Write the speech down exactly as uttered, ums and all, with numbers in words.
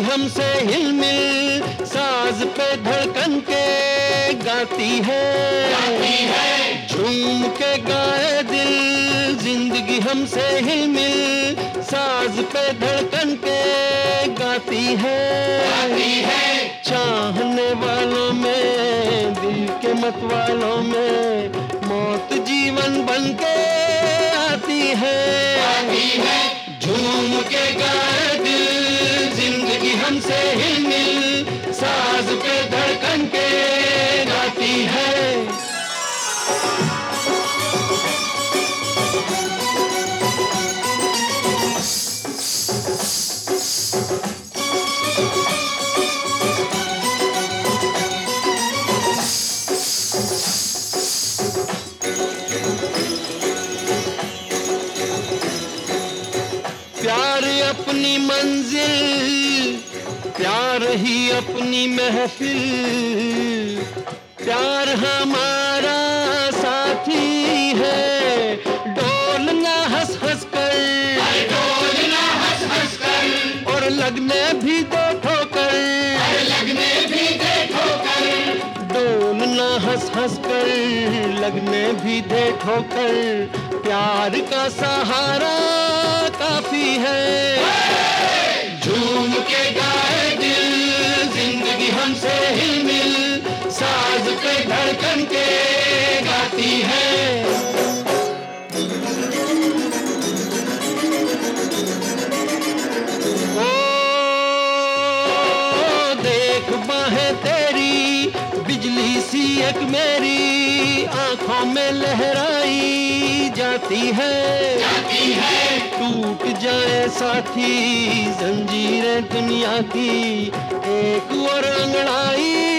हमसे हिलमिल, साज पे धड़कन के गाती है, गाती है। झूम के गाए दिल, जिंदगी हमसे हिलमिल, साज पे धड़कन के गाती है, गाती है। चाहने वालों में, दिल के मतवालों में, मौत जीवन बन के आती है, आती है। झूम के गाए दिल, जिंदगी हमसे हिलमिल, साज पे धड़कन के गाती है। प्यार अपनी मंजिल, प्यार ही अपनी महफिल, प्यार हमारा साथी है। डोलना हंस हंस कर, डोलना हंस हंस कर, और लगने भी दो ठोकर, लगने भी दे ठोकर। डोलना हंस हंस कर, लगने भी दे ठोकर, प्यार का सहारा काफी है। झूम के गाए दिल, जिंदगी हमसे हिलमिल, साज पे धड़कन के गाती है। ओ देख बाहें तेरी, बिजली सी एक मेरी, आंखों में लहराई जाती है, जाती है। टूट जाए साथी जंजीरें दुनिया की, एक और अंगड़ाई